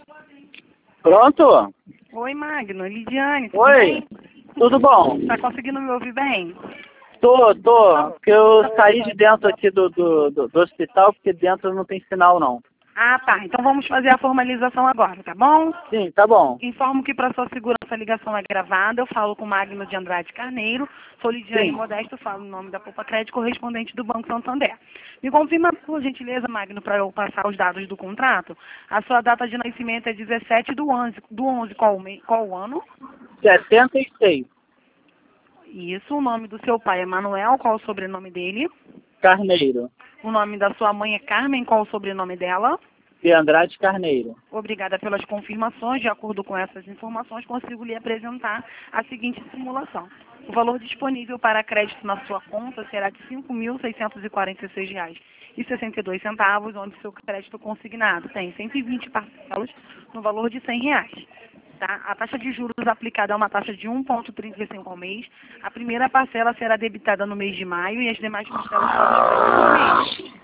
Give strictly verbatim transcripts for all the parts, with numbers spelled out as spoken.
Pronto? Oi, Magno. Lidiane, tudo Oi, bem? tudo bom? Tá conseguindo me ouvir bem? Tô, tô, porque eu saí de dentro aqui do, do, do, do hospital, porque dentro não tem sinal não. Ah, tá. Então vamos fazer a formalização agora, tá bom? Sim, tá bom. Informo que para sua segurança a ligação é gravada. Eu falo com Magno de Andrade Carneiro. Sou Lidiane Sim. Modesto, falo o nome da Poupa Crédito, correspondente do Banco Santander. Me confirma, por gentileza, Magno, para eu passar os dados do contrato. A sua data de nascimento é dezessete do onze, do onze qual, o me- qual o ano? setenta e seis, Isso, o nome do seu pai é Manuel, qual o sobrenome dele? Carneiro. O nome da sua mãe é Carmen, qual o sobrenome dela? De Andrade Carneiro. Obrigada pelas confirmações. De acordo com essas informações, consigo lhe apresentar a seguinte simulação. O valor disponível para crédito na sua conta será de cinco mil seiscentos e quarenta e seis reais e sessenta e dois centavos, onde seu crédito consignado tem cento e vinte parcelas no valor de cem reais. Tá? A taxa de juros aplicada é uma taxa de um vírgula trinta e cinco ao mês. A primeira parcela será debitada no mês de maio e as demais parcelas podem esperar no mês.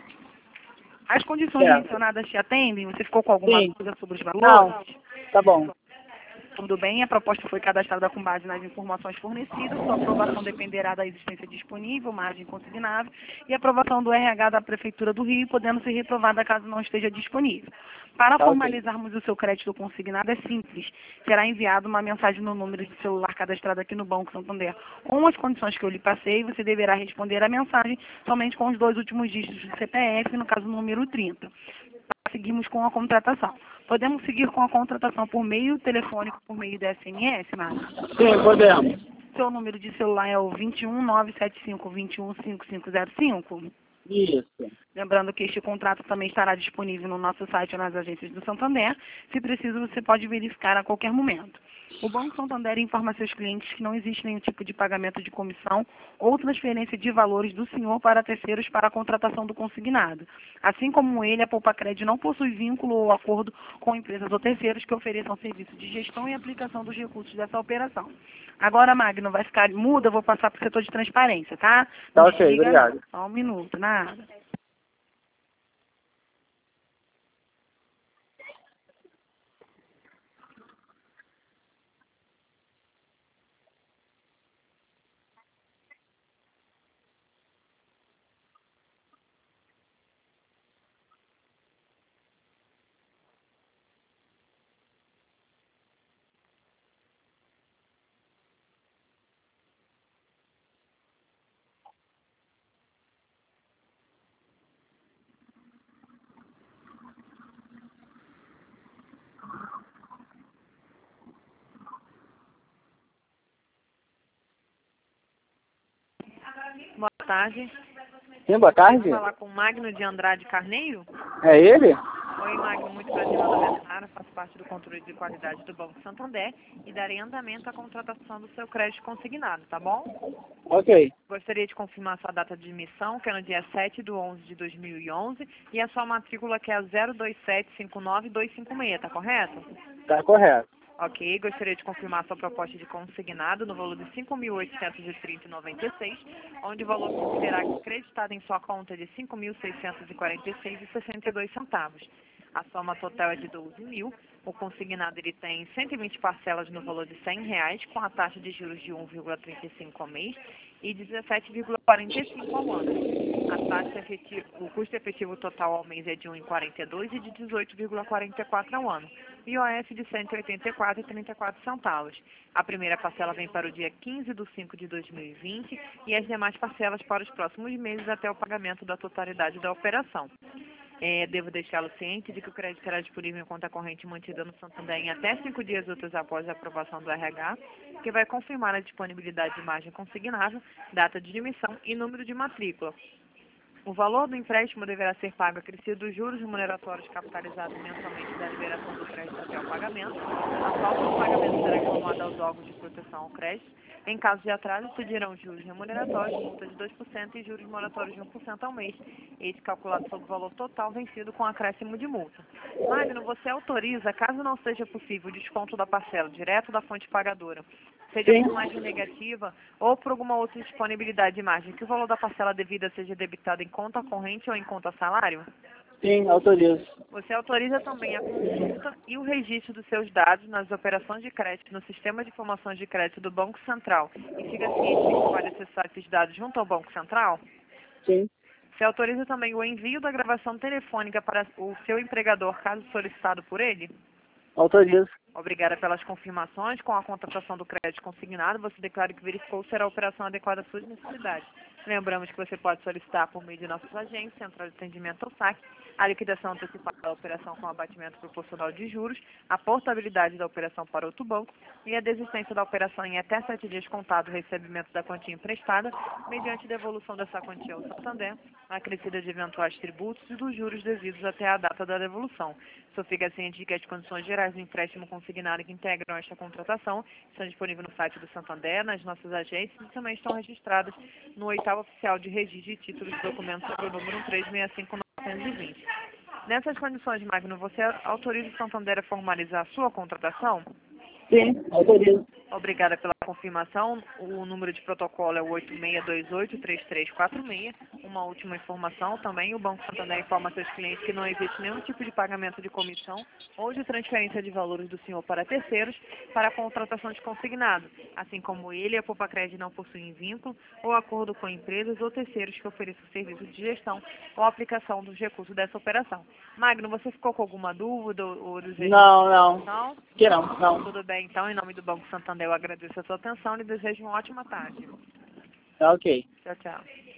As condições Certo. mencionadas te atendem? Você ficou com alguma Sim. dúvida sobre os Não, valores? tá bom. Tudo bem, a proposta foi cadastrada com base nas informações fornecidas. Sua aprovação dependerá da existência disponível, margem consignável e aprovação do R H da Prefeitura do Rio, podendo ser reprovada caso não esteja disponível. Para Tá ok. formalizarmos o seu crédito consignado é simples. Será enviada uma mensagem no número de celular cadastrado aqui no Banco Santander com as condições que eu lhe passei. Você deverá responder a mensagem somente com os dois últimos dígitos do C P F, no caso o número trinta. Seguimos com a contratação. Podemos seguir com a contratação por meio telefônico, por meio da S M S, Márcio? Sim, podemos. Seu número de celular é o vinte e um, nove sete cinco, vinte e um, cinquenta e cinco zero cinco. Isso. Lembrando que este contrato também estará disponível no nosso site ou nas agências do Santander. Se preciso, você pode verificar a qualquer momento. O Banco Santander informa a seus clientes que não existe nenhum tipo de pagamento de comissão ou transferência de valores do senhor para terceiros para a contratação do consignado. Assim como ele, a Poupa Crédito não possui vínculo ou acordo com empresas ou terceiros que ofereçam serviço de gestão e aplicação dos recursos dessa operação. Agora, Magno, vai ficar muda, eu vou passar para o setor de transparência, tá? Tá Não ok, desliga, obrigado. não. Só um minuto, nada. Boa tarde. Sim, boa Vou tarde. falar com o Magno de Andrade Carneiro. É ele? Oi, Magno, muito prazer, meu nome é Sara, faço parte do controle de qualidade do Banco Santander e darei andamento à contratação do seu crédito consignado, tá bom? Ok. Gostaria de confirmar sua data de emissão, que é no dia sete de onze de dois mil e onze, e a sua matrícula, que é a zero dois sete cinco nove dois cinco seis, tá correto? Tá correto. Ok, gostaria de confirmar sua proposta de consignado no valor de cinco mil oitocentos e trinta reais e noventa e seis centavos, onde o valor será acreditado em sua conta de cinco mil seiscentos e quarenta e seis reais e sessenta e dois centavos. A soma total é de doze mil. O consignado ele tem cento e vinte parcelas no valor de cem reais, com a taxa de juros de um vírgula trinta e cinco ao mês e dezessete vírgula quarenta e cinco ao ano. A taxa efetiva, o custo efetivo total ao mês é de um vírgula quarenta e dois e de dezoito vírgula quarenta e quatro ao ano. I O F de cento e oitenta e quatro reais e trinta e quatro centavos. A primeira parcela vem para o dia quinze de cinco de dois mil e vinte e as demais parcelas para os próximos meses até o pagamento da totalidade da operação. É, devo deixá-lo ciente de que o crédito será disponível em conta corrente mantida no Santander em até cinco dias úteis após a aprovação do R H, que vai confirmar a disponibilidade de margem consignável, data de emissão e número de matrícula. O valor do empréstimo deverá ser pago acrescido dos juros remuneratórios capitalizados mensalmente da liberação do crédito até o pagamento. A falta do pagamento será informada aos órgãos de proteção ao crédito. Em caso de atraso, pedirão juros remuneratórios, multa de dois por cento e juros moratórios de um por cento ao mês, esse calculado sobre o valor total vencido com acréscimo de multa. Magno, você autoriza, caso não seja possível, o desconto da parcela direto da fonte pagadora, seja Sim. por margem negativa ou por alguma outra disponibilidade de margem, que o valor da parcela devida seja debitado em conta corrente ou em conta salário? Sim, autorizo. Você autoriza também a consulta e o registro dos seus dados nas operações de crédito no Sistema de Informações de Crédito do Banco Central e fica ciente de que pode acessar esses dados junto ao Banco Central? Sim, Você autoriza também o envio da gravação telefônica para o seu empregador, caso solicitado por ele? autorizo. Obrigada pelas confirmações. Com a contratação do crédito consignado, você declara que verificou se será a operação adequada às suas necessidades. Lembramos que você pode solicitar por meio de nossas agências, Central de Atendimento ou S A C, a liquidação antecipada da operação com abatimento proporcional de juros, a portabilidade da operação para outro banco e a desistência da operação em até sete dias contado o recebimento da quantia emprestada, mediante devolução dessa quantia ao Santander, acrescida de eventuais tributos e dos juros devidos até a data da devolução. Só fica ciente de que as condições gerais do empréstimo consignado que integram esta contratação estão disponíveis no site do Santander, nas nossas agências e também estão registradas no oitavo oficial de registro de títulos de documentos sobre o número um três seis cinco nove dois zero. Nessas condições, Magno, você autoriza o Santander a formalizar a sua contratação? Sim, autorizo. Obrigada pela confirmação. O número de protocolo é o oito seis dois oito, três três quatro seis. Uma última informação também, o Banco Santander informa a seus clientes que não existe nenhum tipo de pagamento de comissão ou de transferência de valores do senhor para terceiros para a contratação de consignado, assim como ele e a Popacred não possuem vínculo ou acordo com empresas ou terceiros que ofereçam serviço de gestão ou aplicação dos recursos dessa operação. Magno, você ficou com alguma dúvida ou, ou deseja Não, não. informação? Que não, não. Tudo bem, então, em nome do Banco Santander, eu agradeço a sua atenção e desejo uma ótima tarde. Tá ok. Tchau, tchau.